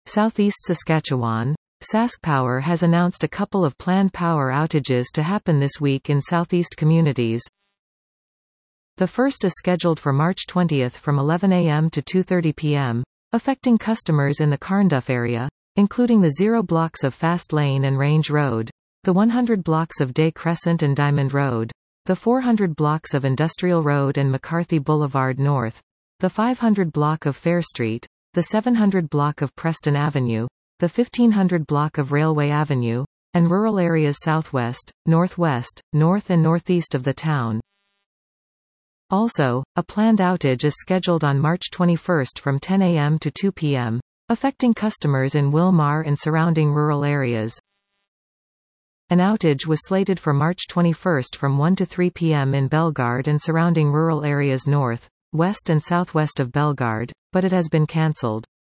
Southeast Saskatchewan. SaskPower has announced a couple of planned power outages to happen this week in southeast communities. The first is scheduled for March 20 from 11 a.m. to 2:30 p.m., affecting customers in the Carnduff area, including the 0 blocks of Fast Lane and Range Road, the 100 blocks of Day Crescent and Diamond Road, the 400 blocks of Industrial Road and McCarthy Boulevard North, the 500 block of Fair Street, the 700 block of Preston Avenue, the 1500 block of Railway Avenue, and rural areas southwest, northwest, north and northeast of the town. Also, a planned outage is scheduled on March 21 from 10 a.m. to 2 p.m., affecting customers in Wilmar and surrounding rural areas. An outage was slated for March 21 from 1 to 3 p.m. in Bellegarde and surrounding rural areas north, west and southwest of Bellegarde, but it has been cancelled.